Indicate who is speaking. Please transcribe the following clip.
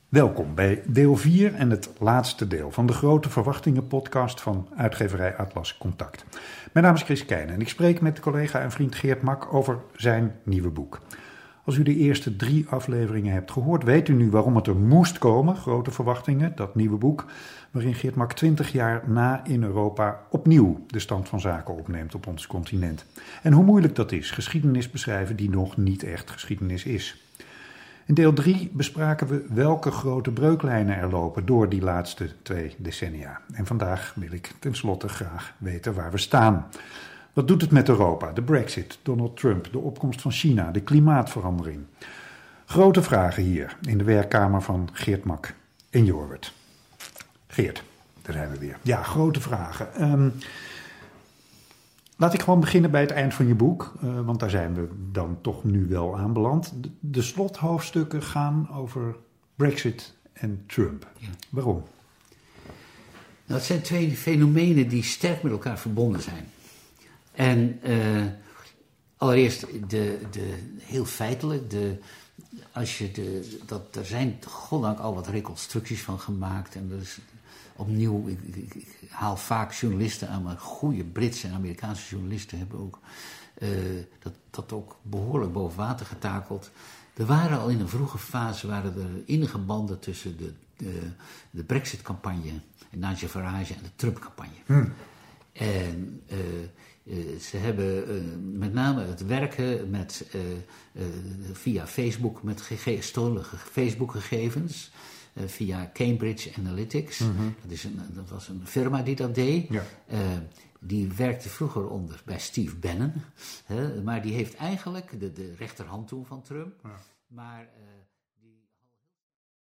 Speaker 1: Welkom bij deel 4 en het laatste deel van de Grote Verwachtingen podcast van uitgeverij Atlas Contact. Mijn naam is Chris Keijnen en ik spreek met collega en vriend Geert Mak over zijn nieuwe boek. Als u de eerste 3 afleveringen hebt gehoord, weet u nu waarom het er moest komen, Grote Verwachtingen, dat nieuwe boek, waarin Geert Mak 20 jaar na in Europa opnieuw de stand van zaken opneemt op ons continent. En hoe moeilijk dat is, geschiedenis beschrijven die nog niet echt geschiedenis is. In deel 3 bespraken we welke grote breuklijnen er lopen door die laatste 2 decennia. En vandaag wil ik tenslotte graag weten waar we staan. Wat doet het met Europa? De Brexit, Donald Trump, de opkomst van China, de klimaatverandering. Grote vragen hier in de werkkamer van Geert Mak in Jorwert. Geert, daar zijn we weer. Ja, grote vragen. Laat ik gewoon beginnen bij het eind van je boek, want daar zijn we dan toch nu wel aanbeland. De slothoofdstukken gaan over Brexit en Trump. Ja. Waarom?
Speaker 2: Nou, het zijn 2 fenomenen die sterk met elkaar verbonden zijn. En allereerst heel feitelijk, er zijn goddank al wat reconstructies van gemaakt. En dus opnieuw, ik haal vaak journalisten aan, maar goede Britse en Amerikaanse journalisten hebben ook dat ook behoorlijk boven water getakeld. Er waren al in een vroege fase er innige banden tussen de Brexit-campagne en Nigel Farage en de Trump-campagne. En ze hebben met name het werken via Facebook met gestolen Facebook-gegevens, via Cambridge Analytics. Mm-hmm. Dat was een firma die dat deed. Ja. Die werkte vroeger bij Steve Bannon. Maar die heeft eigenlijk de rechterhand toen van Trump. Ja. Maar